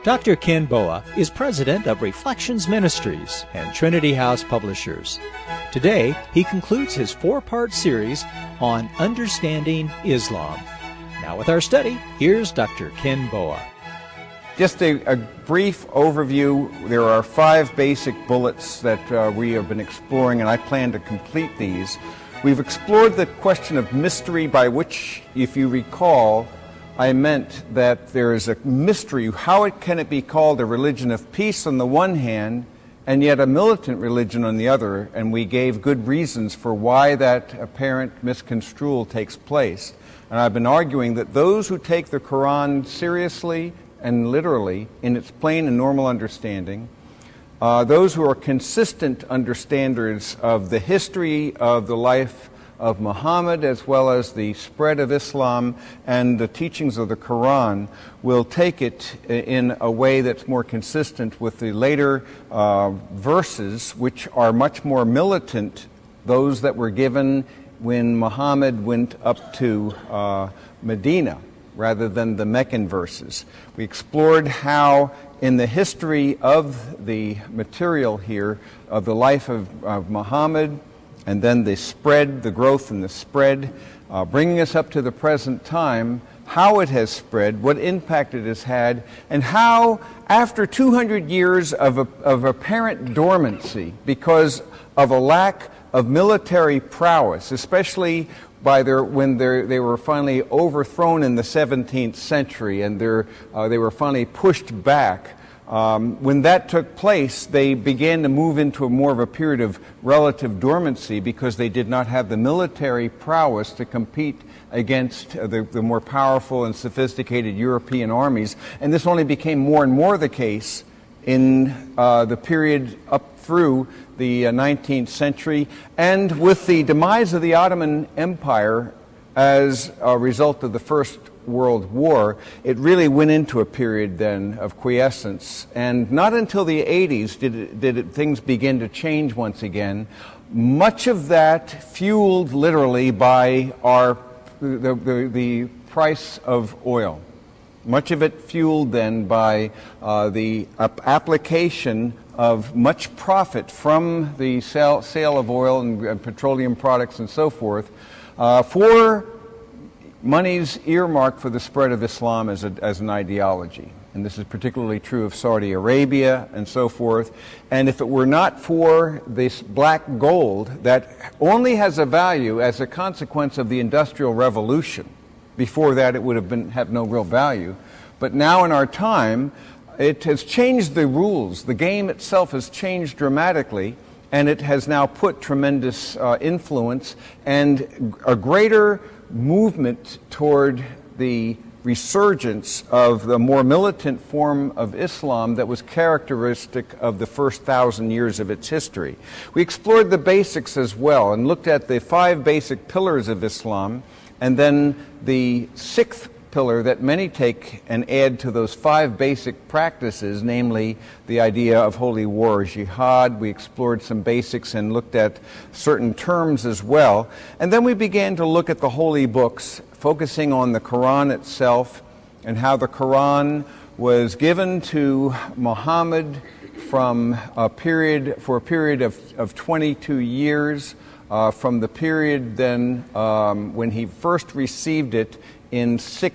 Dr. Ken Boa is president of Reflections Ministries and Trinity House Publishers. Today, he concludes his four-part series on Understanding Islam. Now with our study, here's Dr. Ken Boa. Just a brief overview. There are 5 basic bullets that we have been exploring, and I plan to complete these. We've explored the question of mystery, by which, if you recall, I meant that there is a mystery. How can it be called a religion of peace on the one hand, and yet a militant religion on the other? And we gave good reasons for why that apparent misconstrual takes place. And I've been arguing that those who take the Quran seriously and literally in its plain and normal understanding, those who are consistent understanders of the history of the life of Muhammad as well as the spread of Islam and the teachings of the Quran, will take it in a way that's more consistent with the later verses, which are much more militant, those that were given when Muhammad went up to Medina, rather than the Meccan verses. We explored how in the history of the material here, of the life of Muhammad, and then the spread, the growth and the spread, bringing us up to the present time, how it has spread, what impact it has had, and how after 200 years of apparent dormancy because of a lack of military prowess, especially when they were finally overthrown in the 17th century and they were finally pushed back. When that took place, they began to move into more of a period of relative dormancy because they did not have the military prowess to compete against the more powerful and sophisticated European armies. And this only became more and more the case in the period up through the 19th century, and with the demise of the Ottoman Empire as a result of the First World War, it really went into a period then of quiescence. And not until the 80s did things begin to change once again. Much of that fueled literally by the price of oil. Much of it fueled then by the application of much profit from the sale of oil and petroleum products and so forth for monies earmarked for the spread of Islam as an ideology. And this is particularly true of Saudi Arabia and so forth. And if it were not for this black gold that only has a value as a consequence of the Industrial Revolution, before that it would have no real value. But now in our time, it has changed the rules. The game itself has changed dramatically, and it has now put tremendous influence and a greater movement toward the resurgence of the more militant form of Islam that was characteristic of the first 1,000 years of its history. We explored the basics as well and looked at the 5 basic pillars of Islam, and then the 6th pillar that many take and add to those 5 basic practices, namely the idea of holy war, jihad. We explored some basics and looked at certain terms as well. And then we began to look at the holy books, focusing on the Quran itself and how the Quran was given to Muhammad for a period of 22 years, from the period then when he first received it in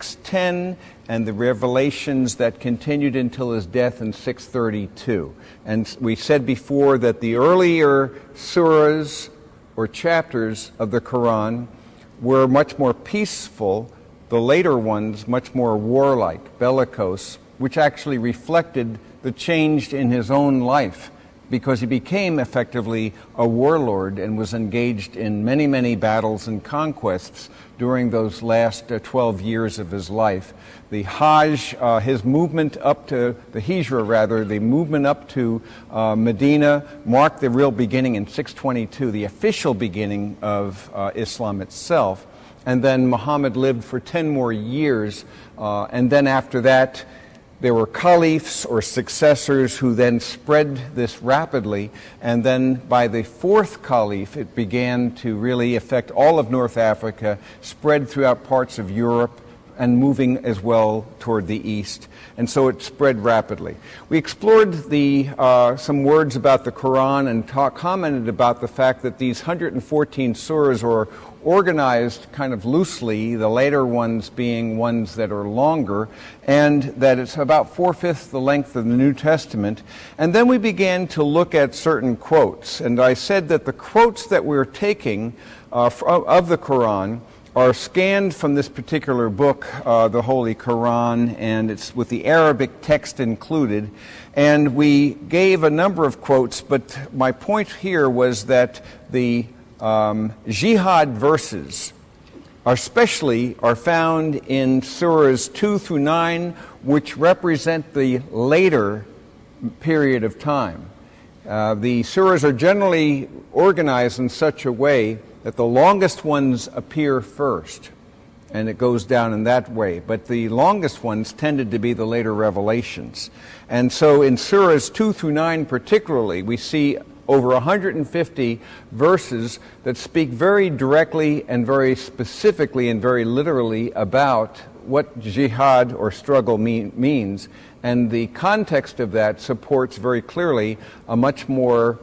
610, and the revelations that continued until his death in 632. And we said before that the earlier surahs or chapters of the Quran were much more peaceful, the later ones much more warlike, bellicose, which actually reflected the change in his own life, because he became effectively a warlord and was engaged in many, many battles and conquests during those last 12 years of his life. The Hajj, his movement up to, the Hijra rather, the movement up to Medina marked the real beginning in 622, the official beginning of Islam itself. And then Muhammad lived for 10 more years, and then after that, there were caliphs or successors who then spread this rapidly, and then by the 4th caliph it began to really affect all of North Africa, spread throughout parts of Europe, and moving as well toward the east. And so it spread rapidly. We explored some words about the Quran and commented about the fact that these 114 surahs are organized kind of loosely, the later ones being ones that are longer, and that it's about 4/5 the length of the New Testament. And then we began to look at certain quotes. And I said that the quotes that we're taking of the Quran are scanned from this particular book, the Holy Quran, and it's with the Arabic text included. And we gave a number of quotes, but my point here was that the jihad verses are found in surahs 2 through 9, which represent the later period of time. The surahs are generally organized in such a way that the longest ones appear first, and it goes down in that way. But the longest ones tended to be the later revelations. And so in surahs 2 through 9 particularly, we see over 150 verses that speak very directly and very specifically and very literally about what jihad or struggle means. And the context of that supports very clearly a much more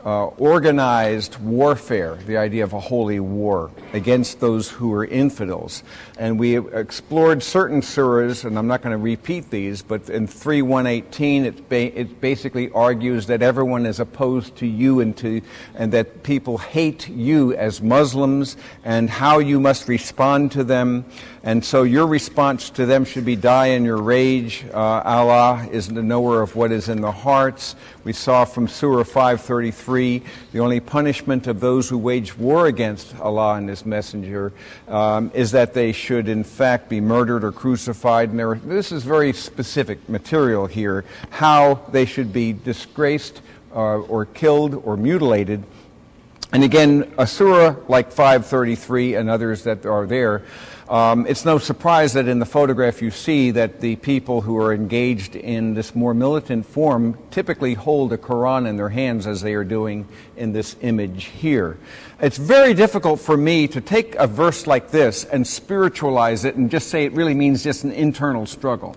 organized warfare, the idea of a holy war against those who are infidels. And we explored certain surahs, and I'm not going to repeat these, but in 3:118 it basically argues that everyone is opposed to you and that people hate you as Muslims and how you must respond to them. And so your response to them should be die in your rage. Allah is the knower of what is in the hearts. We saw from Surah 5:33, the only punishment of those who wage war against Allah and His Messenger is that they should in fact be murdered or crucified. And this is very specific material here, how they should be disgraced or killed or mutilated. And again, a surah like 5:33 and others that are there, it's no surprise that in the photograph you see that the people who are engaged in this more militant form typically hold a Quran in their hands as they are doing in this image here. It's very difficult for me to take a verse like this and spiritualize it and just say it really means just an internal struggle.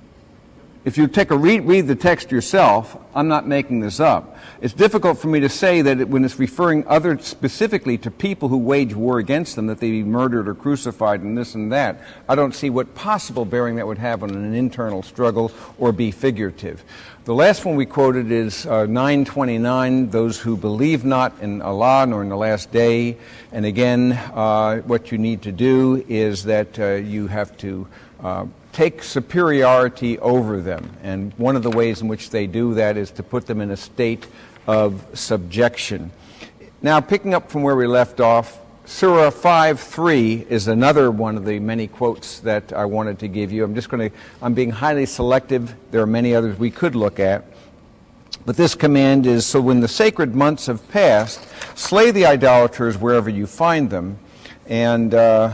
If you take read the text yourself, I'm not making this up. It's difficult for me to say that when it's referring specifically to people who wage war against them, that they be murdered or crucified and this and that. I don't see what possible bearing that would have on an internal struggle or be figurative. The last one we quoted is 9:29, those who believe not in Allah nor in the last day. And again, what you need to do is that you have to take superiority over them. And one of the ways in which they do that is to put them in a state of subjection. Now, picking up from where we left off, Surah 5:3 is another one of the many quotes that I wanted to give you. I'm being highly selective. There are many others we could look at. But this command is, so when the sacred months have passed, slay the idolaters wherever you find them. And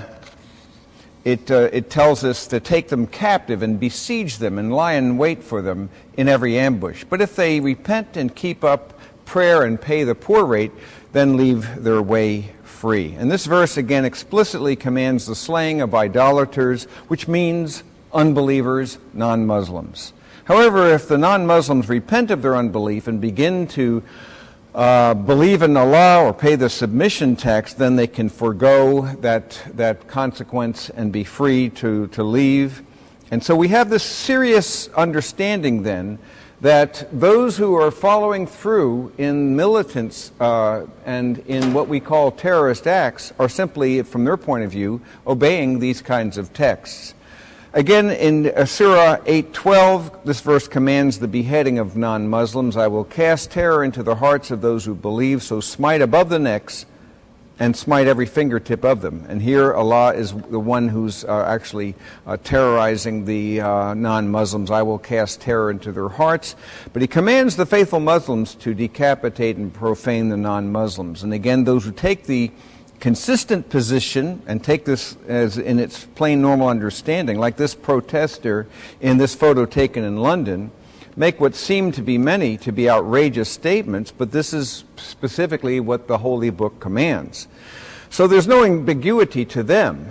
it tells us to take them captive and besiege them and lie in wait for them in every ambush. But if they repent and keep up prayer and pay the poor rate, then leave their way free. And this verse again explicitly commands the slaying of idolaters, which means unbelievers, non-Muslims. However, if the non-Muslims repent of their unbelief and begin to believe in Allah or pay the submission tax, then they can forego that consequence and be free to leave. And so we have this serious understanding then that those who are following through in militants and in what we call terrorist acts are simply, from their point of view, obeying these kinds of texts. Again, in Surah 8:12, this verse commands the beheading of non-Muslims. I will cast terror into the hearts of those who believe, so smite above the necks and smite every fingertip of them. And here Allah is the one who's actually terrorizing the non-Muslims. I will cast terror into their hearts. But He commands the faithful Muslims to decapitate and profane the non-Muslims. And again, those who take the consistent position and take this as in its plain normal understanding, like this protester in this photo taken in London, make what seem to be many to be outrageous statements, but this is specifically what the Holy Book commands. So there's no ambiguity to them.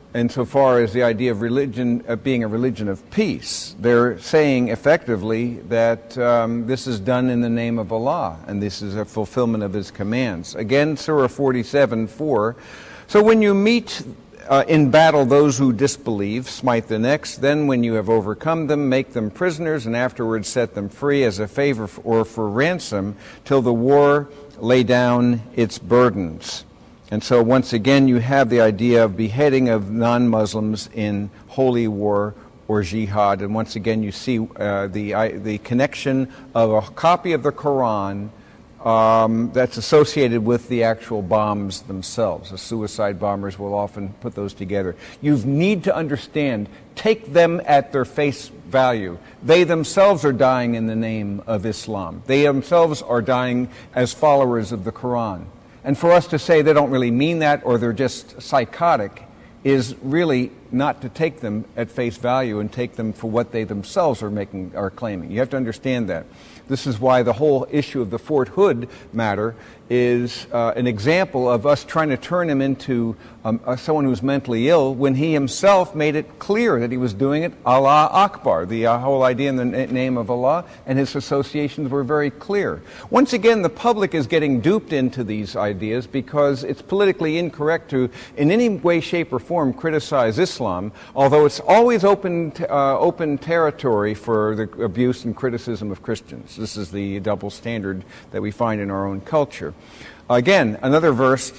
insofar as the idea of religion being a religion of peace. They're saying effectively that this is done in the name of Allah, and this is a fulfillment of His commands. Again, Surah 47:4. So when you meet in battle those who disbelieve, smite the necks. Then when you have overcome them, make them prisoners, and afterwards set them free as a favor or for ransom, till the war lay down its burdens. And so once again you have the idea of beheading of non-Muslims in holy war or jihad. And once again you see the connection of a copy of the Quran that's associated with the actual bombs themselves. The suicide bombers will often put those together. You need to understand, take them at their face value. They themselves are dying in the name of Islam. They themselves are dying as followers of the Quran. And for us to say they don't really mean that, or they're just psychotic, is really not to take them at face value and take them for what they themselves are claiming. You have to understand that. This is why the whole issue of the Fort Hood matter is an example of us trying to turn him into someone who's mentally ill, when he himself made it clear that he was doing it Allah Akbar, the whole idea in the name of Allah, and his associations were very clear. Once again, the public is getting duped into these ideas because it's politically incorrect to, in any way, shape, or form, criticize Islam, although it's always open territory for the abuse and criticism of Christians. This is the double standard that we find in our own culture. Again, another verse,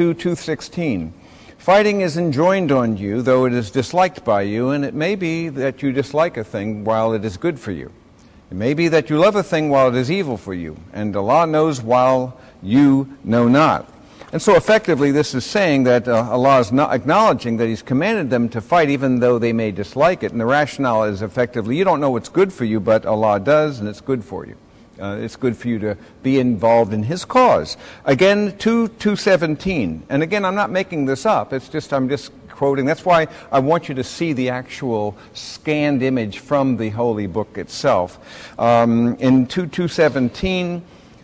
2:16. Fighting is enjoined on you, though it is disliked by you, and it may be that you dislike a thing while it is good for you. It may be that you love a thing while it is evil for you, and Allah knows while you know not. And so effectively this is saying that Allah is not acknowledging that He's commanded them to fight even though they may dislike it. And the rationale is effectively, you don't know what's good for you, but Allah does, and it's good for you. It's good for you to be involved in His cause. Again, 2:17. And again, I'm not making this up. I'm just quoting. That's why I want you to see the actual scanned image from the Holy Book itself. In 2:17,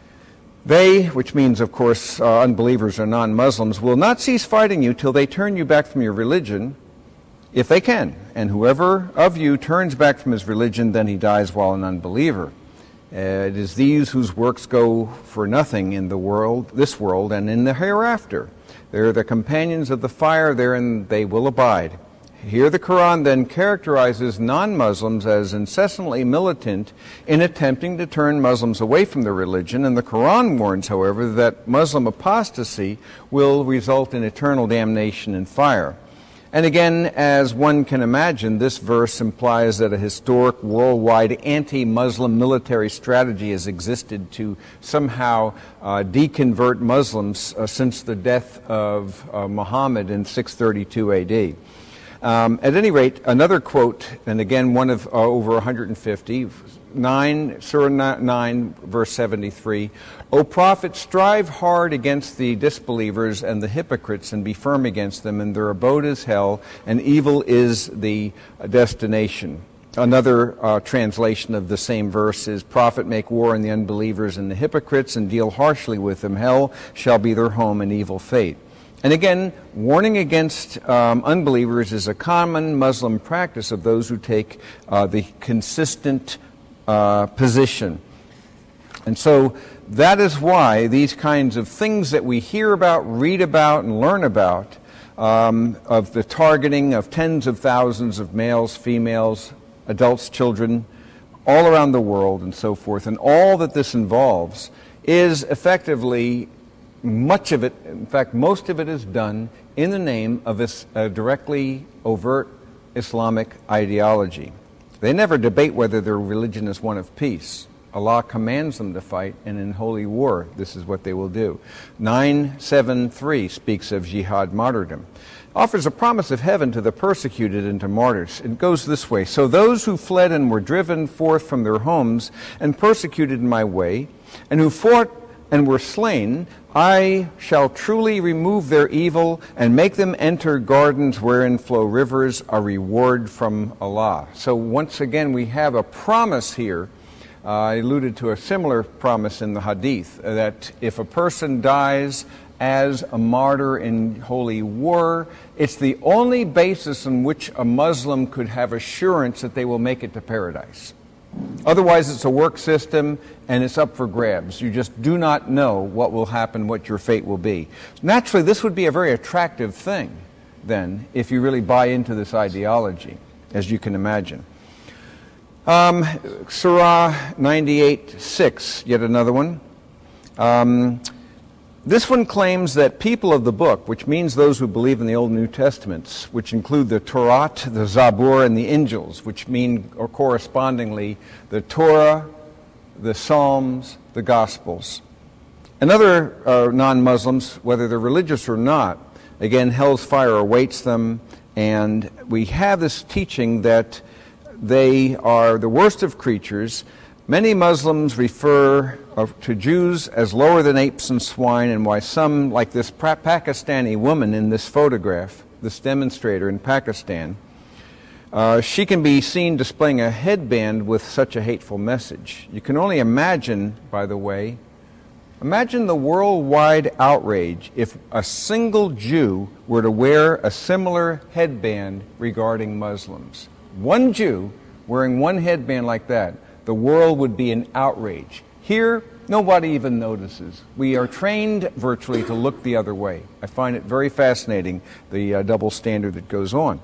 they, which means, of course, unbelievers or non-Muslims, will not cease fighting you till they turn you back from your religion, if they can. And whoever of you turns back from his religion, then he dies while an unbeliever. It is these whose works go for nothing in this world, and in the hereafter. They are the companions of the fire, therein they will abide. Here the Quran then characterizes non-Muslims as incessantly militant in attempting to turn Muslims away from their religion, and the Quran warns, however, that Muslim apostasy will result in eternal damnation and fire. And again, as one can imagine, this verse implies that a historic worldwide anti-Muslim military strategy has existed to somehow deconvert Muslims since the death of Muhammad in 632 AD. At any rate, another quote, and again one of over 150, Surah 9, verse 73, O Prophet, strive hard against the disbelievers and the hypocrites, and be firm against them, and their abode is hell, and evil is the destination. Another translation of the same verse is, Prophet, make war on the unbelievers and the hypocrites, and deal harshly with them. Hell shall be their home, and evil fate. And again, warning against unbelievers is a common Muslim practice of those who take the consistent position. And so that is why these kinds of things that we hear about, read about, and learn about, of the targeting of tens of thousands of males, females, adults, children, all around the world and so forth, and all that this involves, is effectively, much of it, in fact, most of it is done in the name of this directly overt Islamic ideology. They never debate whether their religion is one of peace. Allah commands them to fight, and in holy war, this is what they will do. 9:7-3 speaks of jihad martyrdom. Offers a promise of heaven to the persecuted and to martyrs. It goes this way. So those who fled and were driven forth from their homes and persecuted in my way, and who fought and were slain, I shall truly remove their evil and make them enter gardens wherein flow rivers, a reward from Allah. So once again, we have a promise here. I alluded to a similar promise in the Hadith, that if a person dies as a martyr in holy war. It's the only basis on which a Muslim could have assurance that they will make it to paradise. Otherwise, it's a work system and it's up for grabs. You just do not know what will happen, what your fate will be. Naturally, this would be a very attractive thing, then, if you really buy into this ideology, as you can imagine. Surah 98:6, yet another one. This one claims that people of the book, which means those who believe in the Old and New Testaments, which include the Torah, the Zabur, and the Injils, which mean or correspondingly the Torah, the Psalms, the Gospels. And other non-Muslims, whether they're religious or not, again, hell's fire awaits them, and we have this teaching that they are the worst of creatures. Many Muslims refer to Jews as lower than apes and swine, and why some, like this Pakistani woman in this photograph, this demonstrator in Pakistan, she can be seen displaying a headband with such a hateful message. You can only imagine, by the way, imagine the worldwide outrage if a single Jew were to wear a similar headband regarding Muslims. One Jew wearing one headband like that, the world would be in outrage. Here, nobody even notices. We are trained virtually to look the other way. I find it very fascinating, the double standard that goes on.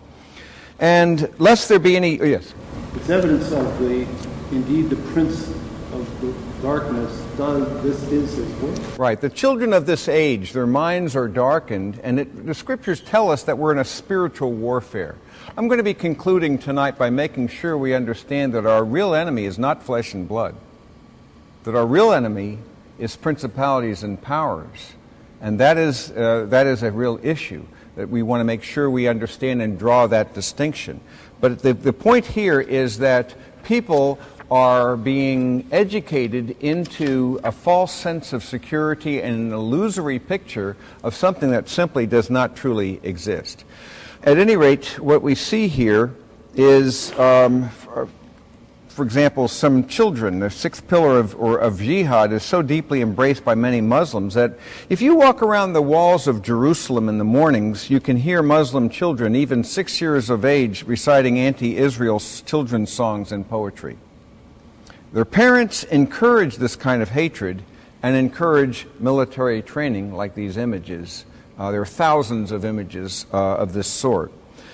And lest there be any... Oh, yes? It's evidence of indeed the prince of the darkness this is his work. Right. The children of this age, their minds are darkened, and the scriptures tell us that we're in a spiritual warfare. I'm going to be concluding tonight by making sure we understand that our real enemy is not flesh and blood, that our real enemy is principalities and powers, and that is a real issue that we want to make sure we understand and draw that distinction. But the point here is that people are being educated into a false sense of security and an illusory picture of something that simply does not truly exist. At any rate, what we see here is, for example, some children. The sixth pillar of jihad is so deeply embraced by many Muslims that if you walk around the walls of Jerusalem in the mornings, you can hear Muslim children, even 6 years of age, reciting anti-Israel children's songs and poetry. Their parents encourage this kind of hatred and encourage military training like these images. There are thousands of images of this sort.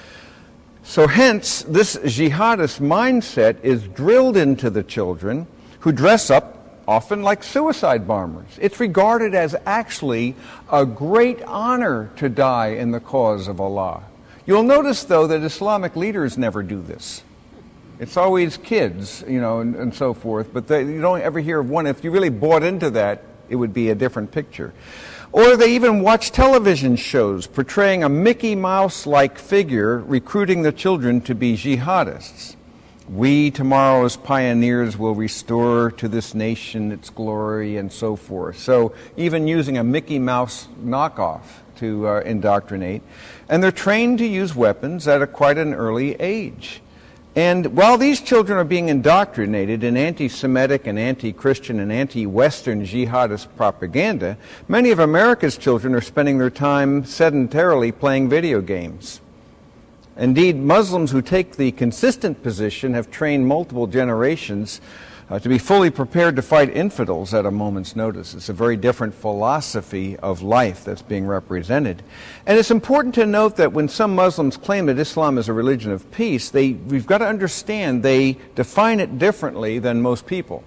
So hence, this jihadist mindset is drilled into the children who dress up often like suicide bombers. It's regarded as actually a great honor to die in the cause of Allah. You'll notice, though, that Islamic leaders never do this. It's always kids, and so forth, but you don't ever hear of one. If you really bought into that, it would be a different picture. Or they even watch television shows portraying a Mickey Mouse-like figure recruiting the children to be jihadists. We, tomorrow's pioneers, will restore to this nation its glory, and so forth. So even using a Mickey Mouse knockoff to indoctrinate. And they're trained to use weapons at quite an early age. And while these children are being indoctrinated in anti-Semitic and anti-Christian and anti-Western jihadist propaganda, many of America's children are spending their time sedentarily playing video games. Indeed, Muslims who take the consistent position have trained multiple generations to be fully prepared to fight infidels at a moment's notice. It's a very different philosophy of life that's being represented. And it's important to note that when some Muslims claim that Islam is a religion of peace, we've got to understand they define it differently than most people.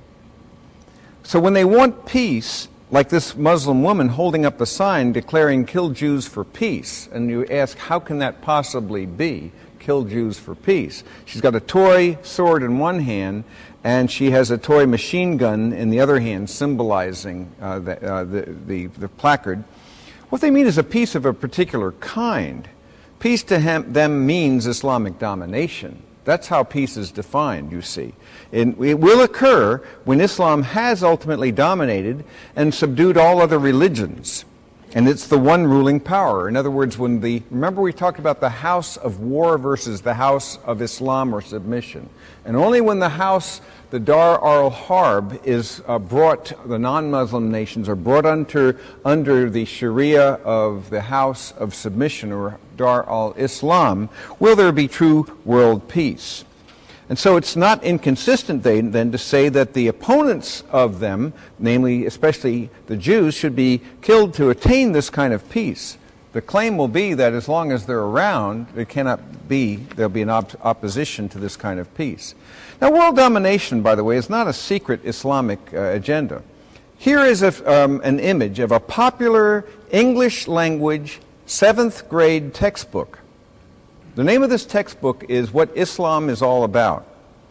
So when they want peace, like this Muslim woman holding up a sign declaring "Kill Jews for Peace," and you ask, how can that possibly be? Kill Jews for peace. She's got a toy sword in one hand, and she has a toy machine gun in the other hand, symbolizing the placard. What they mean is a peace of a particular kind. Peace to them means Islamic domination. That's how peace is defined, you see. It will occur when Islam has ultimately dominated and subdued all other religions. And it's the one ruling power. In other words, remember we talked about the house of war versus the house of Islam or submission. And only when the Dar al-Harb is brought, the non-Muslim nations are brought under the Sharia of the house of submission or Dar al-Islam, will there be true world peace. And so it's not inconsistent then to say that the opponents of them, namely especially the Jews, should be killed to attain this kind of peace. The claim will be that as long as they're around, there'll be an opposition to this kind of peace. Now, world domination, by the way, is not a secret Islamic agenda. Here is an image of a popular English language 7th grade textbook. The name of this textbook is What Islam is All About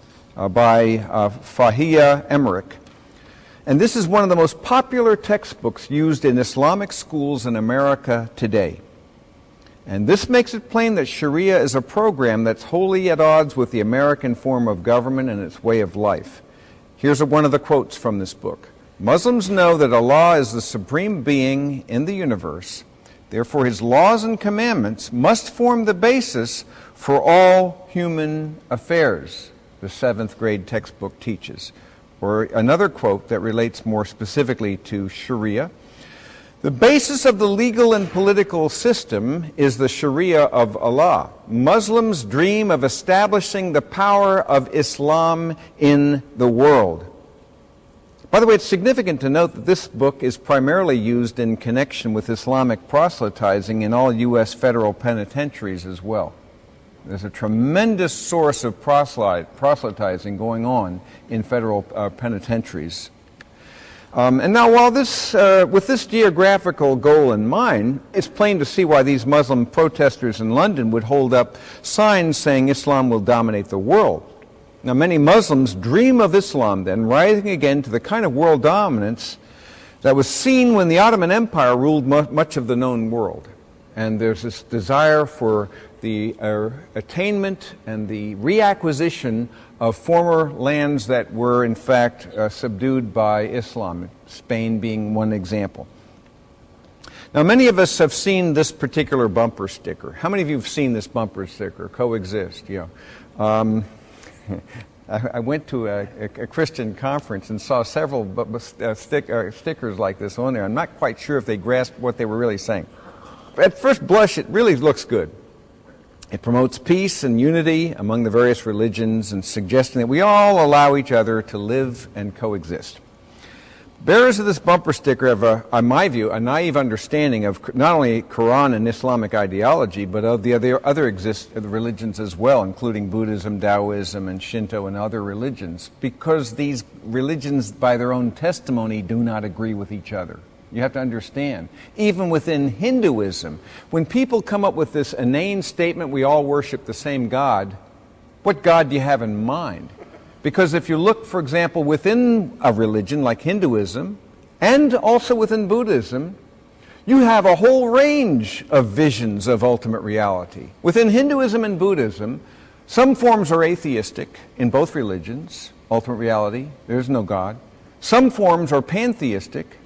by Fahia Emmerich. And this is one of the most popular textbooks used in Islamic schools in America today. And this makes it plain that Sharia is a program that's wholly at odds with the American form of government and its way of life. Here's one of the quotes from this book. Muslims know that Allah is the supreme being in the universe. Therefore, his laws and commandments must form the basis for all human affairs, the 7th grade textbook teaches. Or another quote that relates more specifically to Sharia. The basis of the legal and political system is the Sharia of Allah. Muslims dream of establishing the power of Islam in the world. By the way, it's significant to note that this book is primarily used in connection with Islamic proselytizing in all U.S. federal penitentiaries as well. There's a tremendous source of proselytizing going on in federal penitentiaries. And now, while with this geographical goal in mind, it's plain to see why these Muslim protesters in London would hold up signs saying Islam will dominate the world. Now, many Muslims dream of Islam then rising again to the kind of world dominance that was seen when the Ottoman Empire ruled much of the known world. And there's this desire for the attainment and the reacquisition of former lands that were, in fact, subdued by Islam, Spain being one example. Now, many of us have seen this particular bumper sticker. How many of you have seen this bumper sticker, Coexist? Yeah. I went to a Christian conference and saw several stickers like this on there. I'm not quite sure if they grasped what they were really saying. At first blush, it really looks good. It promotes peace and unity among the various religions and suggesting that we all allow each other to live and coexist. Bearers of this bumper sticker have, in my view, a naive understanding of not only Quran and Islamic ideology, but of the other religions as well, including Buddhism, Taoism, and Shinto, and other religions, because these religions, by their own testimony, do not agree with each other. You have to understand, even within Hinduism, when people come up with this inane statement, we all worship the same God, what God do you have in mind? Because if you look, for example, within a religion like Hinduism, and also within Buddhism, you have a whole range of visions of ultimate reality. Within Hinduism and Buddhism, some forms are atheistic in both religions, ultimate reality, there's no God. Some forms are pantheistic,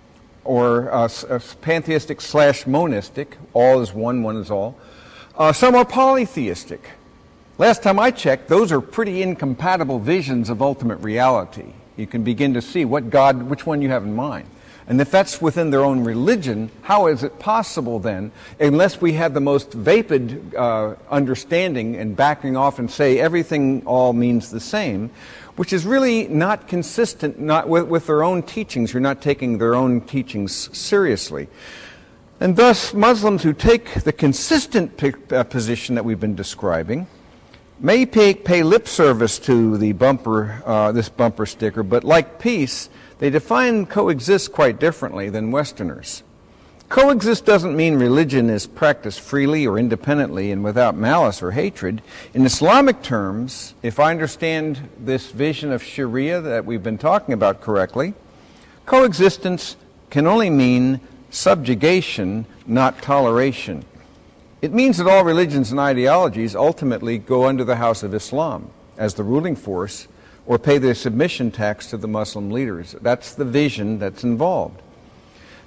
or pantheistic / monistic, all is one, one is all. Some are polytheistic. Last time I checked, those are pretty incompatible visions of ultimate reality. You can begin to see which one you have in mind. And if that's within their own religion, how is it possible then, unless we have the most vapid understanding and backing off and say everything all means the same, which is really not consistent with their own teachings. You're not taking their own teachings seriously. And thus, Muslims who take the consistent position that we've been describing may pay lip service to the this bumper sticker, but like peace, they define coexist quite differently than Westerners. Coexist doesn't mean religion is practiced freely or independently and without malice or hatred. In Islamic terms, if I understand this vision of Sharia that we've been talking about correctly, coexistence can only mean subjugation, not toleration. It means that all religions and ideologies ultimately go under the house of Islam as the ruling force or pay their submission tax to the Muslim leaders. That's the vision that's involved.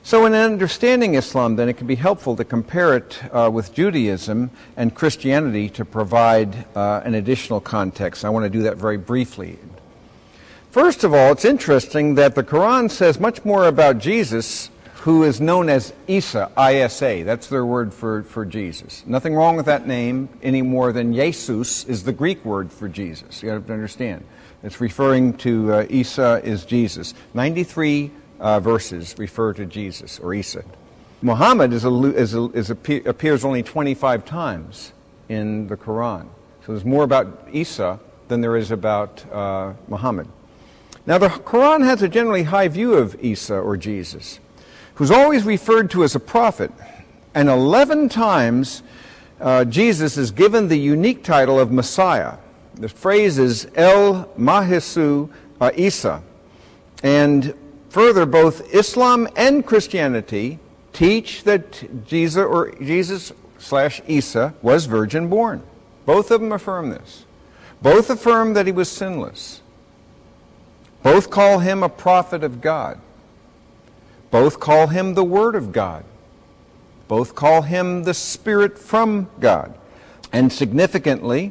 So in understanding Islam, then, it can be helpful to compare it with Judaism and Christianity to provide an additional context. I want to do that very briefly. First of all, it's interesting that the Quran says much more about Jesus, who is known as Isa, I-S-A. That's their word for Jesus. Nothing wrong with that name any more than Jesus is the Greek word for Jesus. You have to understand. It's referring to Isa is Jesus. 93 verses refer to Jesus, or Isa. Muhammad appears only 25 times in the Quran. So there's more about Isa than there is about Muhammad. Now the Quran has a generally high view of Isa, or Jesus, who's always referred to as a prophet. And 11 times Jesus is given the unique title of Messiah. The phrase is El Mahisu Isa. And further, both Islam and Christianity teach that Jesus/Isa was virgin born. Both of them affirm this. Both affirm that he was sinless. Both call him a prophet of God. Both call him the Word of God. Both call him the Spirit from God. And significantly,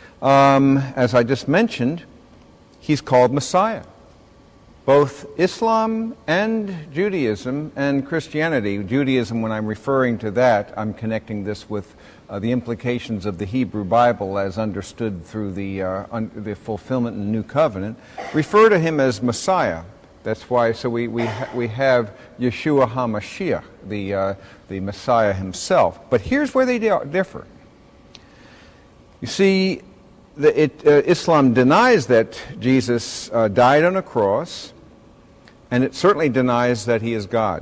as I just mentioned, he's called Messiah. Both Islam and Judaism and Christianity, Judaism, when I'm referring to that, I'm connecting this with the implications of the Hebrew Bible as understood through the fulfillment in the New Covenant, refer to him as Messiah. That's why, so we have Yeshua HaMashiach, the Messiah himself. But here's where they differ. You see, Islam denies that Jesus died on a cross, and it certainly denies that he is God.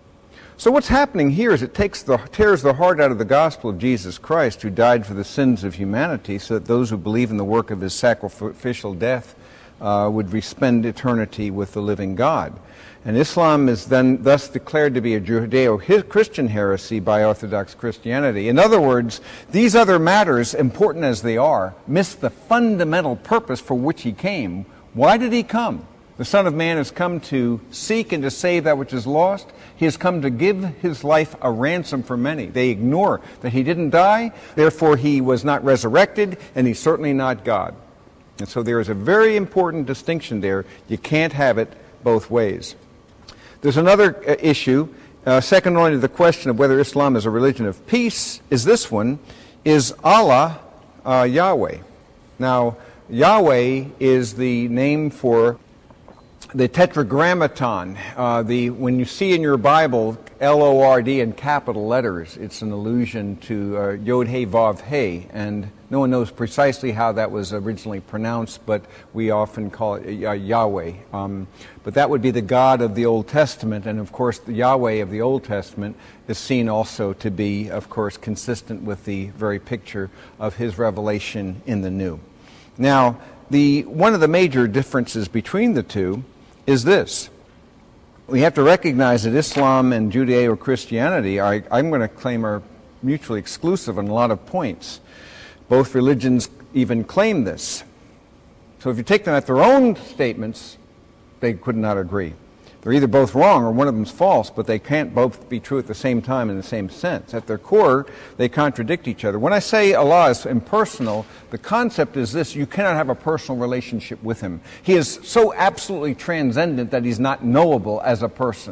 So what's happening here is it tears the heart out of the gospel of Jesus Christ, who died for the sins of humanity, so that those who believe in the work of his sacrificial death would spend eternity with the living God. And Islam is then thus declared to be a Judeo-Christian heresy by Orthodox Christianity. In other words, these other matters, important as they are, miss the fundamental purpose for which he came. Why did he come? The Son of Man has come to seek and to save that which is lost. He has come to give his life a ransom for many. They ignore that he didn't die, therefore he was not resurrected, and he's certainly not God. And so there is a very important distinction there. You can't have it both ways. There's another issue, second only to the question of whether Islam is a religion of peace, is this one: is Allah Yahweh? Now, Yahweh is the name for the Tetragrammaton. When you see in your Bible L-O-R-D in capital letters, it's an allusion to Yod-He-Vav-He, and no one knows precisely how that was originally pronounced, but we often call it Yahweh. But that would be the God of the Old Testament, and of course the Yahweh of the Old Testament is seen also to be, of course, consistent with the very picture of his revelation in the New. Now, one of the major differences between the two is this. We have to recognize that Islam and Judeo-Christianity, I'm going to claim, are mutually exclusive on a lot of points. Both religions even claim this. So if you take them at their own statements, they could not agree. They're either both wrong or one of them's false, but they can't both be true at the same time in the same sense. At their core, they contradict each other. When I say Allah is impersonal, the concept is this: you cannot have a personal relationship with him. He is so absolutely transcendent that he's not knowable as a person.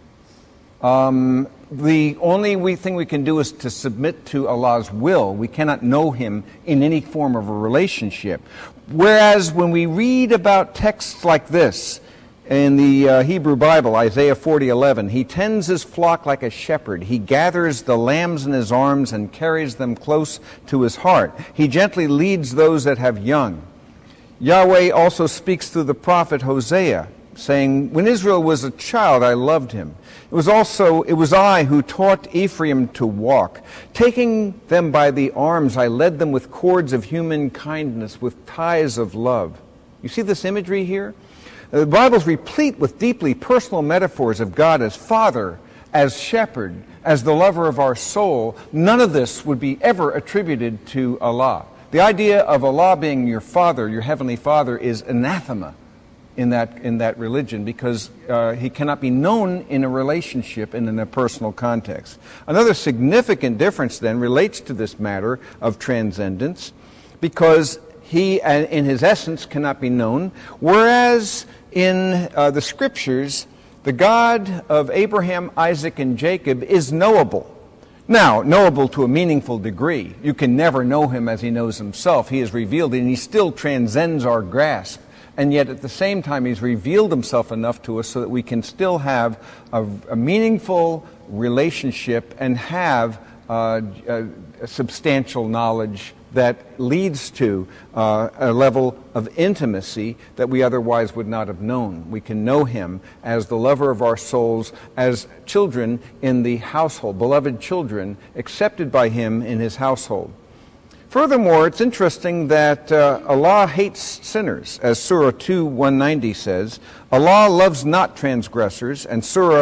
The only thing we can do is to submit to Allah's will. We cannot know him in any form of a relationship. Whereas when we read about texts like this, in the Hebrew Bible, Isaiah 40:11, he tends his flock like a shepherd. He gathers the lambs in his arms and carries them close to his heart. He gently leads those that have young. Yahweh also speaks through the prophet Hosea, saying, when Israel was a child, I loved him. It was I who taught Ephraim to walk. Taking them by the arms, I led them with cords of human kindness, with ties of love. You see this imagery here? The Bible's replete with deeply personal metaphors of God as Father, as Shepherd, as the lover of our soul. None of this would be ever attributed to Allah. The idea of Allah being your Father, your Heavenly Father, is anathema in that religion, because he cannot be known in a relationship and in a personal context. Another significant difference then relates to this matter of transcendence, because he, in his essence, cannot be known, whereas in the Scriptures, the God of Abraham, Isaac, and Jacob is knowable. Now, knowable to a meaningful degree. You can never know him as he knows himself. He is revealed, and he still transcends our grasp. And yet, at the same time, he's revealed himself enough to us so that we can still have a meaningful relationship and have a substantial knowledge that leads to a level of intimacy that we otherwise would not have known. We can know him as the lover of our souls, as children in the household, beloved children, accepted by him in his household. Furthermore, it's interesting that Allah hates sinners, as Surah 2:190 says. Allah loves not transgressors, and Surah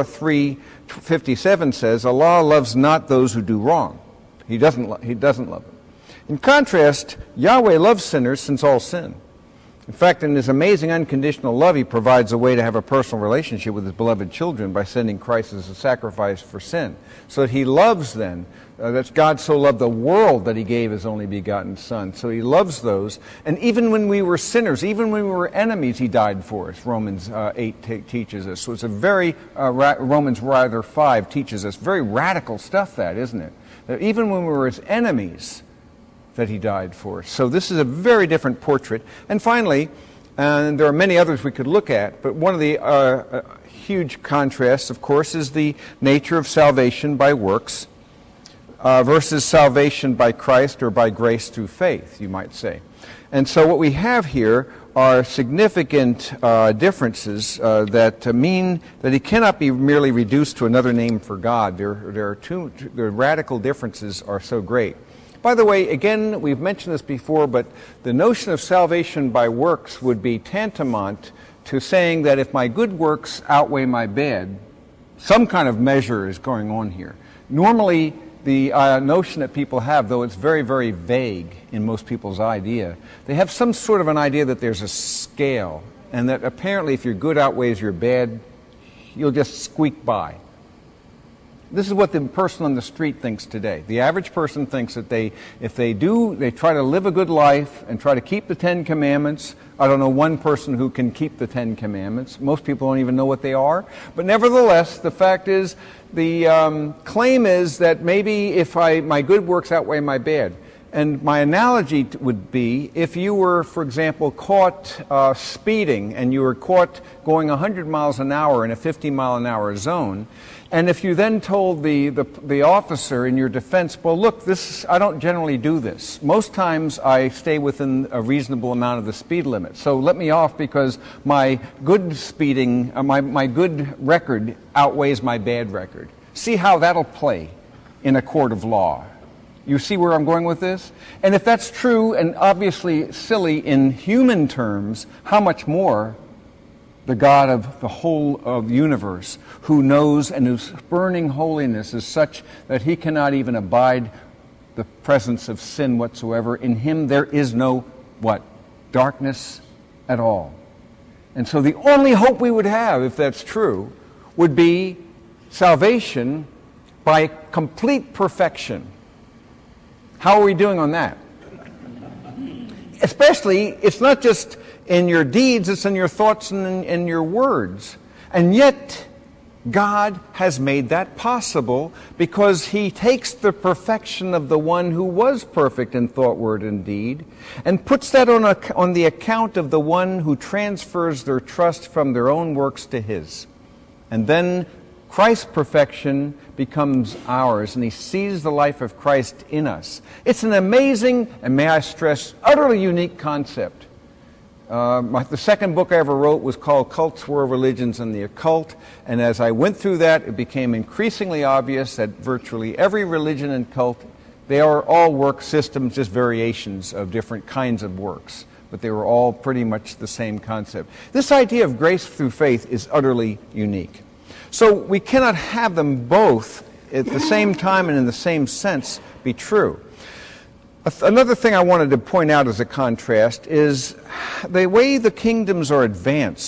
3:57 says, Allah loves not those who do wrong. He doesn't love them. In contrast, Yahweh loves sinners since all sin. In fact, in his amazing unconditional love, he provides a way to have a personal relationship with his beloved children by sending Christ as a sacrifice for sin. So that he loves them. That's God so loved the world that he gave his only begotten Son. So he loves those. And even when we were sinners, even when we were enemies, he died for us. Romans 8 teaches us. So it's a very, Romans 5 teaches us. Very radical stuff, that, isn't it? That even when we were his enemies, that he died for us. So this is a very different portrait. And finally, and there are many others we could look at, but one of the huge contrasts, of course, is the nature of salvation by works versus salvation by Christ or by grace through faith, you might say. And so what we have here are significant differences that mean that he cannot be merely reduced to another name for God. The radical differences are so great. By the way, again, we've mentioned this before, but the notion of salvation by works would be tantamount to saying that if my good works outweigh my bad, some kind of measure is going on here. Normally, the notion that people have, though it's very, very vague in most people's idea, they have some sort of an idea that there's a scale, and that apparently if your good outweighs your bad, you'll just squeak by. This is what the person on the street thinks today. The average person thinks that if they try to live a good life and try to keep the 10 Commandments. I don't know one person who can keep the 10 Commandments. Most people don't even know what they are. But nevertheless, the fact is, the claim is that maybe if my good works outweigh my bad. And my analogy would be, if you were, for example, caught speeding and you were caught going 100 miles an hour in a 50-mile-an-hour zone, and if you then told the officer in your defense, well, look, I don't generally do this. Most times I stay within a reasonable amount of the speed limit. So let me off because my good speeding, my good record outweighs my bad record. See how that'll play in a court of law. You see where I'm going with this? And if that's true and obviously silly in human terms, how much more the God of the whole of the universe, who knows and whose burning holiness is such that he cannot even abide the presence of sin whatsoever. In him there is no, darkness at all. And so the only hope we would have, if that's true, would be salvation by complete perfection. How are we doing on that? Especially, it's not just in your deeds, it's in your thoughts and in your words. And yet, God has made that possible because he takes the perfection of the one who was perfect in thought, word, and deed, and puts that on the account of the one who transfers their trust from their own works to his. And then Christ's perfection becomes ours, and he sees the life of Christ in us. It's an amazing, and may I stress, utterly unique concept. The second book I ever wrote was called Cults, War of Religions, and the Occult, and as I went through that, it became increasingly obvious that virtually every religion and cult, they are all work systems, just variations of different kinds of works, but they were all pretty much the same concept. This idea of grace through faith is utterly unique. So we cannot have them both at the same time and in the same sense be true. Another thing I wanted to point out as a contrast is the way the kingdoms are advanced.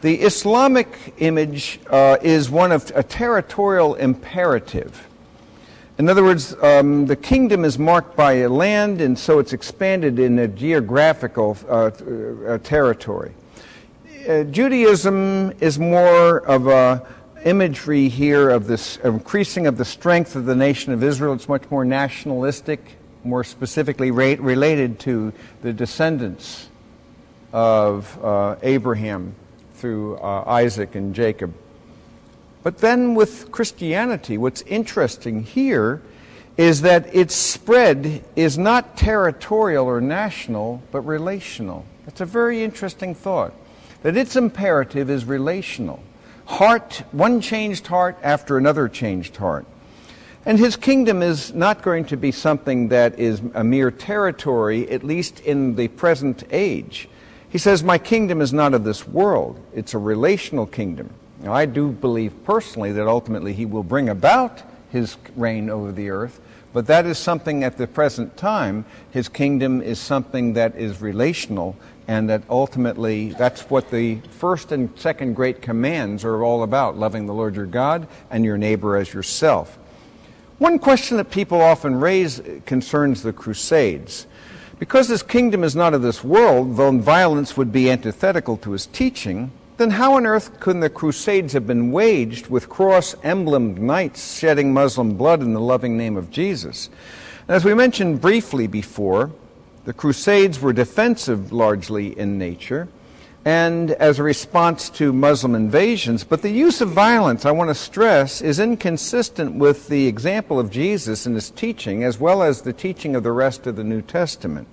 The Islamic image is one of a territorial imperative. In other words, the kingdom is marked by a land, and so it's expanded in a geographical territory. Judaism is more of a imagery here of this increasing of the strength of the nation of Israel. It's much more nationalistic, more specifically related to the descendants of Abraham through Isaac and Jacob. But then with Christianity, what's interesting here is that its spread is not territorial or national, but relational. It's a very interesting thought, that its imperative is relational. Heart, one changed heart after another changed heart. And his kingdom is not going to be something that is a mere territory, at least in the present age. He says, my kingdom is not of this world. It's a relational kingdom. Now, I do believe personally that ultimately he will bring about his reign over the earth, but that is something at the present time. His kingdom is something that is relational, and that ultimately that's what the first and second great commands are all about, loving the Lord your God and your neighbor as yourself. One question that people often raise concerns the Crusades. Because his kingdom is not of this world, though violence would be antithetical to his teaching, then how on earth could the Crusades have been waged with cross-emblemed knights shedding Muslim blood in the loving name of Jesus? And as we mentioned briefly before, the Crusades were defensive largely in nature, and as a response to Muslim invasions. But the use of violence, I want to stress, is inconsistent with the example of Jesus and his teaching, as well as the teaching of the rest of the New Testament.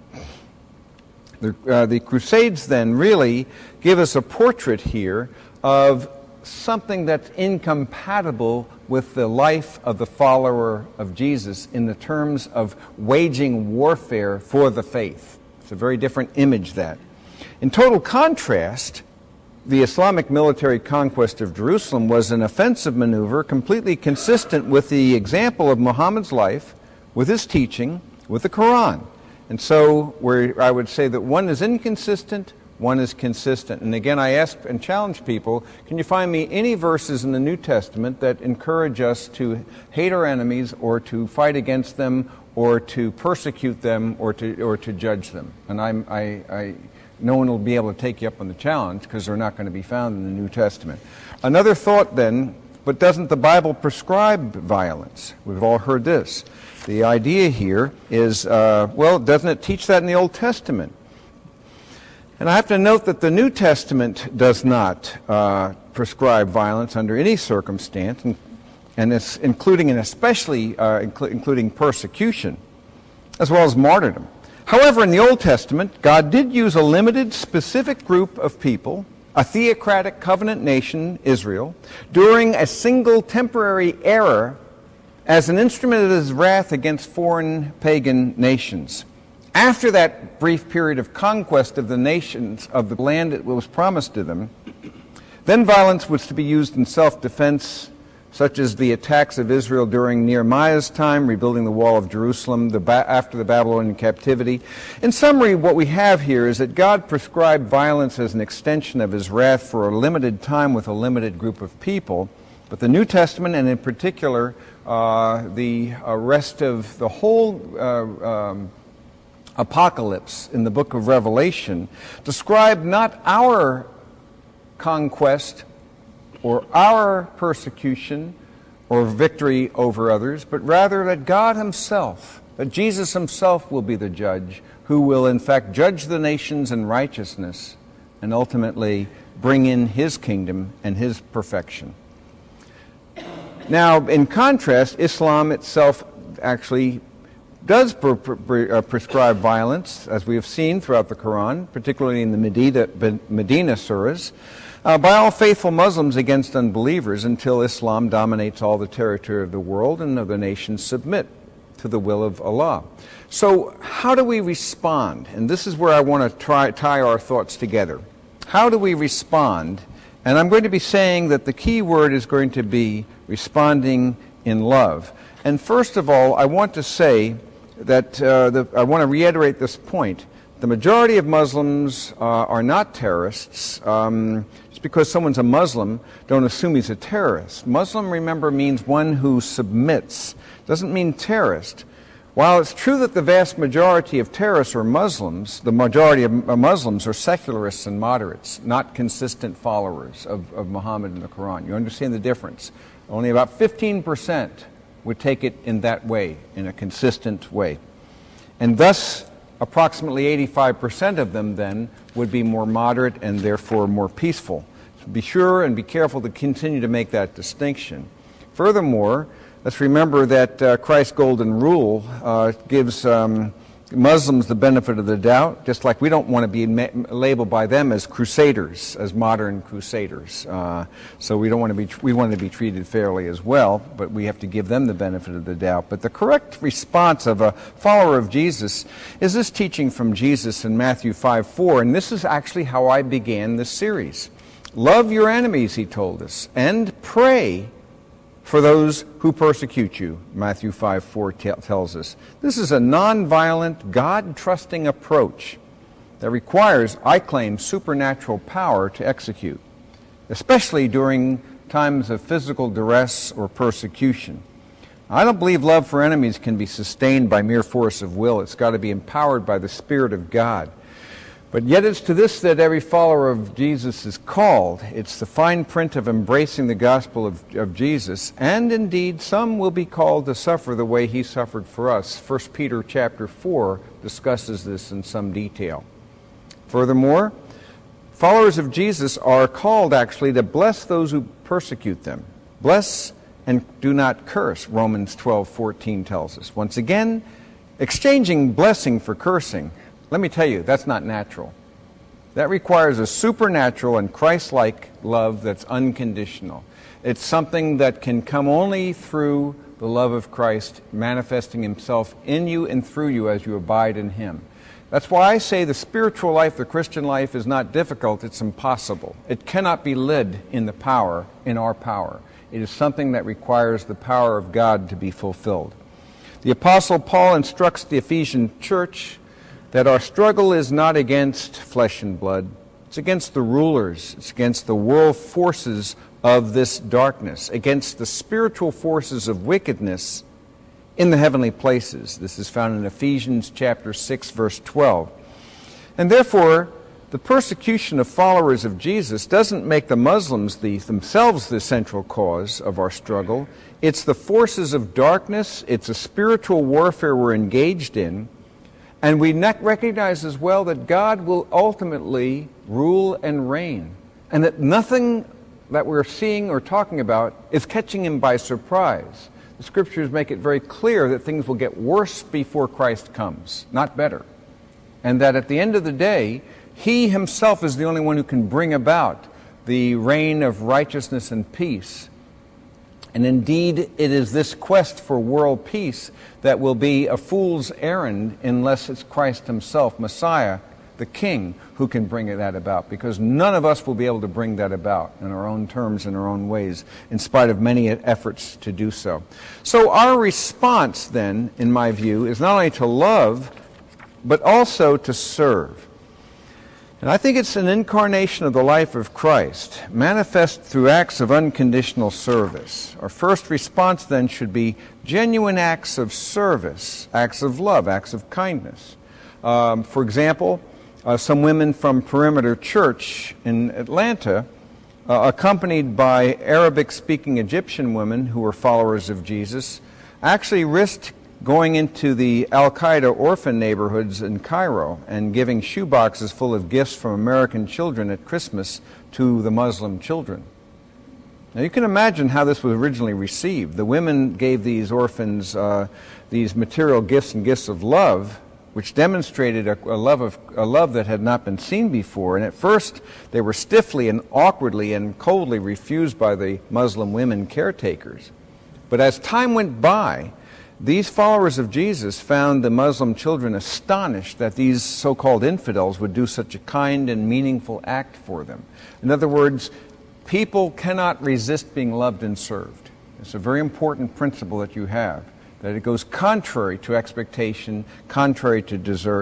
The Crusades then really give us a portrait here of something that's incompatible with the life of the follower of Jesus in the terms of waging warfare for the faith. It's a very different image, that. In total contrast, the Islamic military conquest of Jerusalem was an offensive maneuver completely consistent with the example of Muhammad's life, with his teaching, with the Quran. And so where I would say that one is inconsistent, one is consistent. And again, I ask and challenge people, can you find me any verses in the New Testament that encourage us to hate our enemies or to fight against them or to persecute them or to judge them? And no one will be able to take you up on the challenge because they're not going to be found in the New Testament. Another thought then, but doesn't the Bible prescribe violence? We've all heard this. The idea here is, doesn't it teach that in the Old Testament? And I have to note that the New Testament does not prescribe violence under any circumstance, and it's including and especially including persecution, as well as martyrdom. However, in the Old Testament, God did use a limited, specific group of people, a theocratic covenant nation, Israel, during a single temporary era as an instrument of his wrath against foreign pagan nations. After that brief period of conquest of the nations, of the land that was promised to them, then violence was to be used in self-defense, such as the attacks of Israel during Nehemiah's time, rebuilding the wall of Jerusalem after the Babylonian captivity. In summary, what we have here is that God prescribed violence as an extension of his wrath for a limited time with a limited group of people. But the New Testament, and in particular the rest of the whole apocalypse in the book of Revelation, describe not our conquest or our persecution or victory over others, but rather that God himself, that Jesus himself will be the judge who will in fact judge the nations in righteousness and ultimately bring in his kingdom and his perfection. Now, in contrast, Islam itself actually does prescribe violence, as we have seen throughout the Quran, particularly in the Medina surahs, by all faithful Muslims against unbelievers until Islam dominates all the territory of the world and other nations submit to the will of Allah. So how do we respond? And this is where I want to tie our thoughts together. How do we respond? And I'm going to be saying that the key word is going to be responding in love. And first of all, I want to say that I want to reiterate this point, the majority of Muslims are not terrorists. Just because someone's a Muslim, don't assume he's a terrorist. Muslim, remember, means one who submits. Doesn't mean terrorist. While it's true that the vast majority of terrorists are Muslims, the majority of Muslims are secularists and moderates, not consistent followers of Muhammad and the Quran. You understand the difference? Only about 15% would take it in that way, in a consistent way. And thus, approximately 85% of them then would be more moderate and therefore more peaceful. So be sure and be careful to continue to make that distinction. Furthermore, let's remember that Christ's golden rule gives Muslims the benefit of the doubt, just like we don't want to be labeled by them as crusaders, as modern crusaders. So we want to be treated fairly as well, but we have to give them the benefit of the doubt. But the correct response of a follower of Jesus is this teaching from Jesus in Matthew 5:4, and this is actually how I began this series. Love your enemies, he told us, and pray for those who persecute you, Matthew 5:4 tells us. This is a nonviolent, God-trusting approach that requires, I claim, supernatural power to execute, especially during times of physical duress or persecution. I don't believe love for enemies can be sustained by mere force of will. It's got to be empowered by the Spirit of God. But yet it's to this that every follower of Jesus is called. It's the fine print of embracing the gospel of Jesus, and indeed some will be called to suffer the way he suffered for us. 1 Peter chapter 4 discusses this in some detail. Furthermore, followers of Jesus are called actually to bless those who persecute them. Bless and do not curse, Romans 12:14 tells us. Once again, exchanging blessing for cursing, let me tell you, that's not natural. That requires a supernatural and Christ-like love that's unconditional. It's something that can come only through the love of Christ manifesting himself in you and through you as you abide in him. That's why I say the spiritual life, the Christian life, is not difficult, it's impossible. It cannot be led in our power. It is something that requires the power of God to be fulfilled. The Apostle Paul instructs the Ephesian church that our struggle is not against flesh and blood. It's against the rulers. It's against the world forces of this darkness, against the spiritual forces of wickedness in the heavenly places. This is found in Ephesians chapter 6, verse 12. And therefore, the persecution of followers of Jesus doesn't make the Muslims themselves the central cause of our struggle. It's the forces of darkness. It's a spiritual warfare we're engaged in. And we recognize as well that God will ultimately rule and reign, and that nothing that we're seeing or talking about is catching him by surprise. The Scriptures make it very clear that things will get worse before Christ comes, not better. And that at the end of the day, he himself is the only one who can bring about the reign of righteousness and peace. And indeed, it is this quest for world peace that will be a fool's errand unless it's Christ himself, Messiah, the King, who can bring that about. Because none of us will be able to bring that about in our own terms, in our own ways, in spite of many efforts to do so. So our response then, in my view, is not only to love, but also to serve. And I think it's an incarnation of the life of Christ, manifest through acts of unconditional service. Our first response then should be genuine acts of service, acts of love, acts of kindness. For example, some women from Perimeter Church in Atlanta, accompanied by Arabic-speaking Egyptian women who were followers of Jesus, actually risked going into the Al-Qaeda orphan neighborhoods in Cairo and giving shoeboxes full of gifts from American children at Christmas to the Muslim children. Now you can imagine how this was originally received. The women gave these orphans these material gifts and gifts of love, which demonstrated a love that had not been seen before. And at first they were stiffly and awkwardly and coldly refused by the Muslim women caretakers. But as time went by, these followers of Jesus found the Muslim children astonished that these so-called infidels would do such a kind and meaningful act for them. In other words, people cannot resist being loved and served. It's a very important principle that you have, that it goes contrary to expectation, contrary to desert,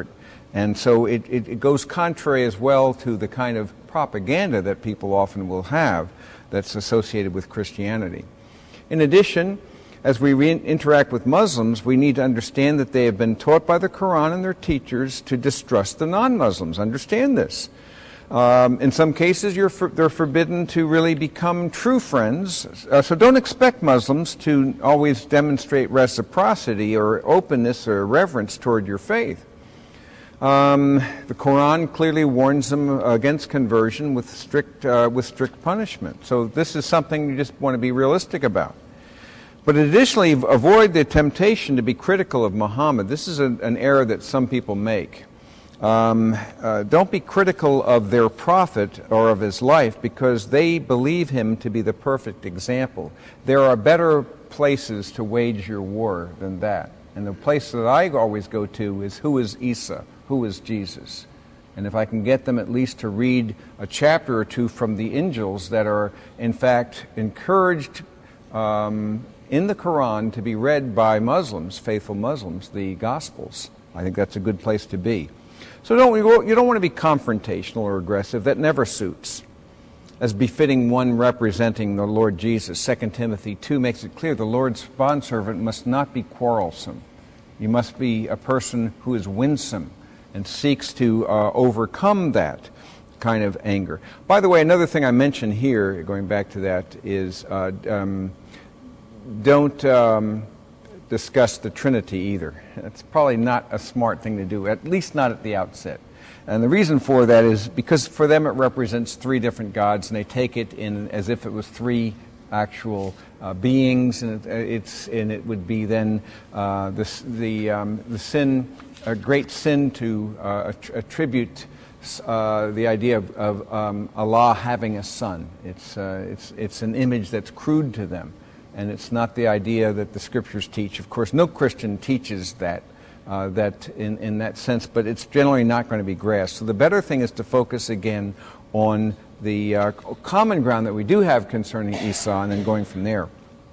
And so it goes contrary as well to the kind of propaganda that people often will have that's associated with Christianity. In addition, as we interact with Muslims, we need to understand that they have been taught by the Quran and their teachers to distrust the non-Muslims. Understand this. In some cases, they're forbidden to really become true friends. So don't expect Muslims to always demonstrate reciprocity or openness or reverence toward your faith. The Quran clearly warns them against conversion with strict punishment. So this is something you just want to be realistic about. But additionally, avoid the temptation to be critical of Muhammad. This is an error that some people make. Don't be critical of their prophet or of his life because they believe him to be the perfect example. There are better places to wage your war than that. And the place that I always go to is, who is Isa? Who is Jesus? And if I can get them at least to read a chapter or two from the Injils that are in fact encouraged in the Quran to be read by Muslims, faithful Muslims, the Gospels, I think that's a good place to be. So you don't want to be confrontational or aggressive. That never suits. As befitting one representing the Lord Jesus, 2 Timothy 2 makes it clear the Lord's bondservant must not be quarrelsome. You must be a person who is winsome and seeks to overcome that kind of anger. By the way, another thing I mentioned here, going back to that, is don't discuss the Trinity either. It's probably not a smart thing to do, at least not at the outset. And the reason for that is because for them it represents three different gods, and they take it in as if it was three actual beings, and it would be then the sin, a great sin to attribute the idea of Allah having a son. It's an image that's crude to them. And it's not the idea that the Scriptures teach. Of course, no Christian teaches that in that sense, but it's generally not going to be grasped. So the better thing is to focus again on the common ground that we do have concerning Isa, and then going from there.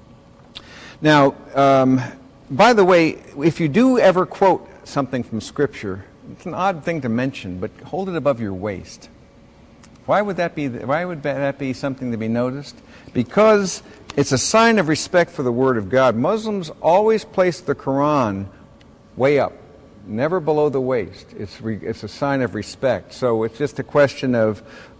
Now, by the way, if you do ever quote something from Scripture, it's an odd thing to mention, but hold it above your waist. Why would that be something to be noticed? Because it's a sign of respect for the Word of God. Muslims always place the Quran way up, never below the waist. It's a sign of respect. So it's just a question of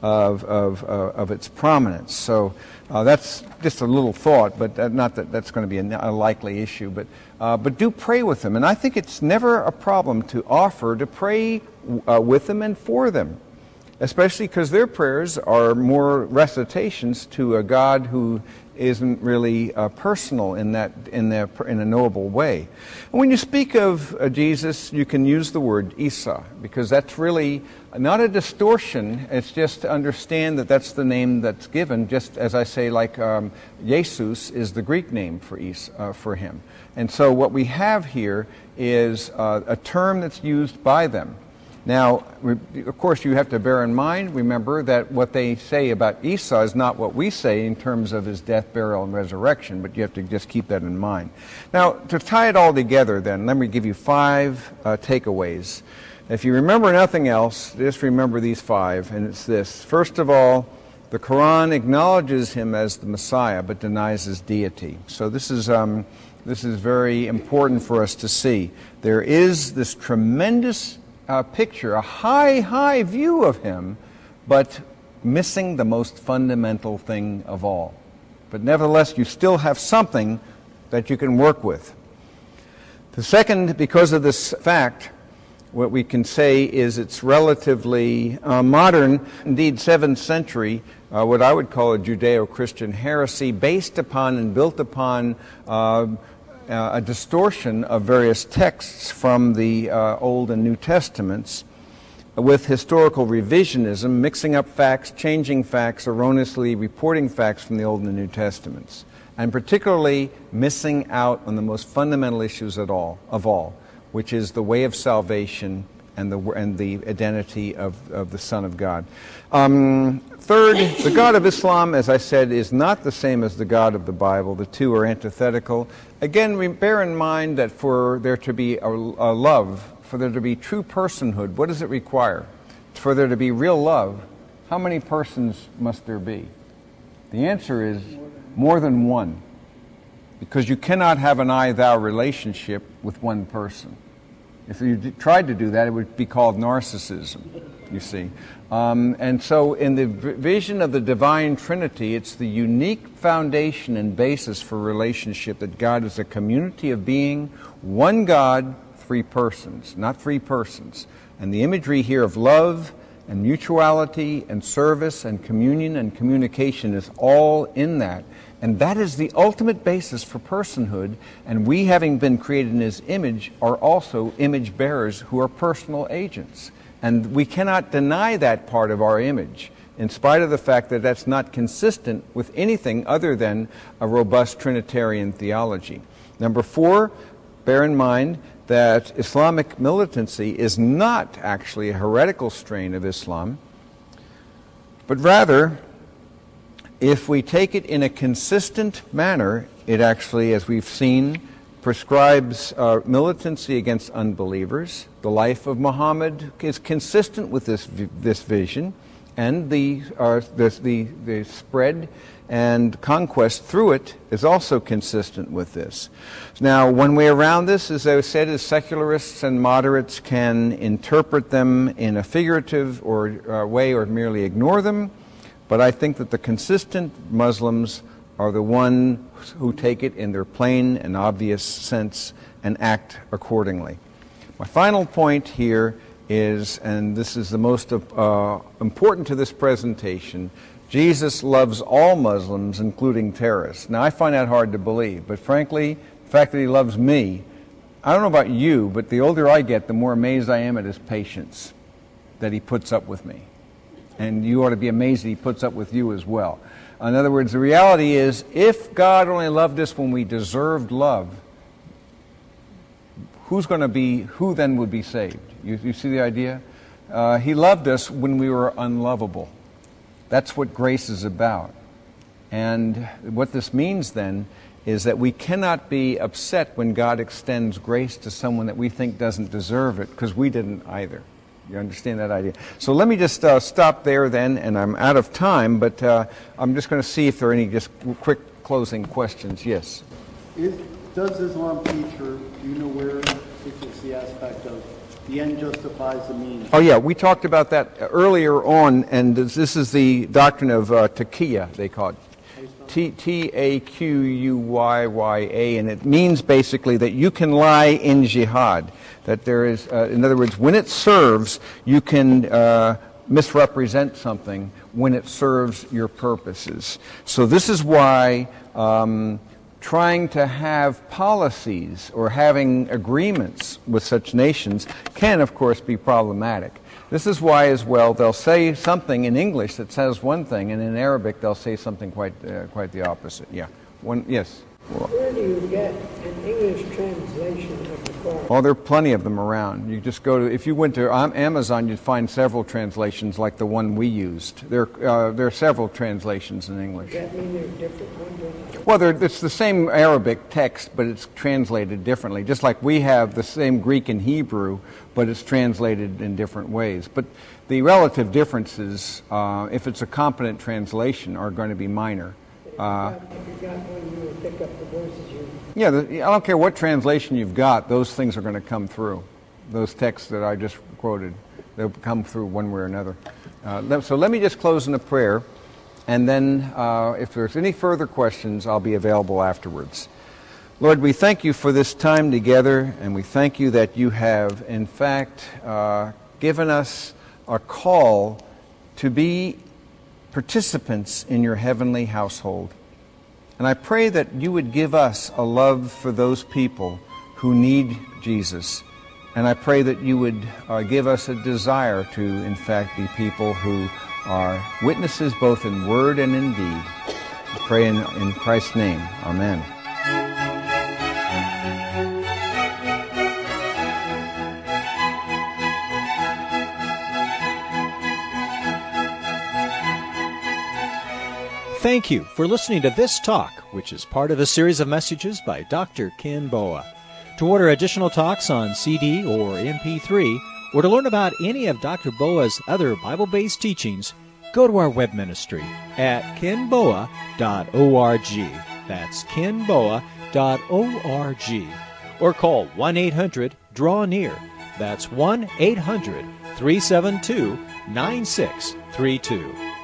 its prominence. So that's just a little thought, but not that that's going to be a likely issue. But do pray with them, and I think it's never a problem to offer to pray with them and for them, especially because their prayers are more recitations to a God who isn't really personal in a knowable way. And when you speak of Jesus, you can use the word Isa, because that's really not a distortion. It's just to understand that that's the name that's given, just as I say, like Jesus is the Greek name for Isa, for him. And so what we have here is a term that's used by them. Now, of course, you have to bear in mind, remember, that what they say about Isa is not what we say in terms of his death, burial, and resurrection, but you have to just keep that in mind. Now, to tie it all together then, let me give you 5 takeaways. If you remember nothing else, just remember these 5, and it's this. First of all, the Quran acknowledges him as the Messiah, but denies his deity. So this is very important for us to see. There is this tremendous picture, a high view of him, but missing the most fundamental thing of all. But nevertheless, you still have something that you can work with. The second, because of this fact, what we can say is it's relatively modern, indeed 7th century, what I would call a Judeo-Christian heresy based upon and built upon a distortion of various texts from the Old and New Testaments with historical revisionism, mixing up facts, changing facts, erroneously reporting facts from the Old and the New Testaments, and particularly missing out on the most fundamental issues of all, which is the way of salvation and the identity of the Son of God. Third, the God of Islam, as I said, is not the same as the God of the Bible. The two are antithetical. Again, bear in mind that for there to be a love for there to be true personhood, what does it require? For there to be real love, how many persons must there be? The answer is more than one. Because you cannot have an I-thou relationship with one person. If you tried to do that, it would be called narcissism, you see. And so in the vision of the divine Trinity, it's the unique foundation and basis for relationship that God is a community of being, one God, three persons, not three persons. And the imagery here of love and mutuality and service and communion and communication is all in that. And that is the ultimate basis for personhood, and we, having been created in His image, are also image bearers who are personal agents. And we cannot deny that part of our image, in spite of the fact that that's not consistent with anything other than a robust Trinitarian theology. Number 4, bear in mind that Islamic militancy is not actually a heretical strain of Islam, but rather, if we take it in a consistent manner, it actually, as we've seen, prescribes militancy against unbelievers. The life of Muhammad is consistent with this vision, and the spread and conquest through it is also consistent with this. Now, one way around this, as I said, is secularists and moderates can interpret them in a figurative way or merely ignore them. But I think that the consistent Muslims are the ones who take it in their plain and obvious sense and act accordingly. My final point here is, and this is the most important to this presentation, Jesus loves all Muslims, including terrorists. Now, I find that hard to believe, but frankly, the fact that He loves me, I don't know about you, but the older I get, the more amazed I am at His patience that He puts up with me. And you ought to be amazed that He puts up with you as well. In other words, the reality is, if God only loved us when we deserved love, who then would be saved? You see the idea? He loved us when we were unlovable. That's what grace is about. And what this means then is that we cannot be upset when God extends grace to someone that we think doesn't deserve it, because we didn't either. You understand that idea? So let me just stop there then, and I'm out of time, but I'm just going to see if there are any just quick closing questions. Yes? Does Islam teach, or do you know where it's the aspect of the end justifies the means? Oh yeah, we talked about that earlier on, and this is the doctrine of taqiyya, they call it. T-A-Q-U-Y-Y-A, and it means basically that you can lie in jihad. That there is, in other words, when it serves, you can misrepresent something when it serves your purposes. So this is why trying to have policies or having agreements with such nations can, of course, be problematic. This is why, as well, they'll say something in English that says one thing, and in Arabic they'll say something quite the opposite. Yeah. Yes? Where do you get an English translation of the Quran? Oh, there are plenty of them around. You just go to, if you went to Amazon, you'd find several translations like the one we used. There are several translations in English. Does that mean they're different ones? Well, it's the same Arabic text, but it's translated differently. Just like we have the same Greek and Hebrew, but it's translated in different ways. But the relative differences, if it's a competent translation, are going to be minor. If you got one, you will pick up the verses you... Yeah, I don't care what translation you've got, those things are going to come through. Those texts that I just quoted, they'll come through one way or another. So let me just close in a prayer, and then if there's any further questions, I'll be available afterwards. Lord, we thank You for this time together, and we thank You that You have, in fact, given us a call to be participants in Your heavenly household. And I pray that You would give us a love for those people who need Jesus. And I pray that You would give us a desire to, in fact, be people who are witnesses both in word and in deed. I pray in Christ's name. Amen. Thank you for listening to this talk, which is part of a series of messages by Dr. Ken Boa. To order additional talks on CD or MP3, or to learn about any of Dr. Boa's other Bible-based teachings, go to our web ministry at kenboa.org. That's kenboa.org. Or call 1-800-DRAW-NEAR. That's 1-800-372-9632.